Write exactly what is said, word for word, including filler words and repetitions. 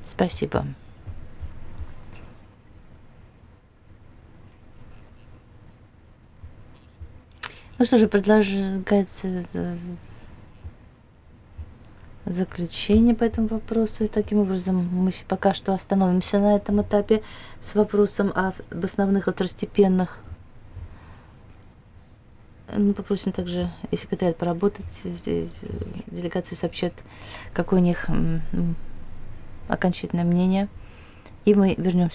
Спасибо. Ну что же, предлагается заключение по этому вопросу. И таким образом мы пока что остановимся на этом этапе с вопросом об основных и второстепенных. Мы попросим также и секретариат поработать, делегации сообщат, какое у них окончательное мнение, и мы вернемся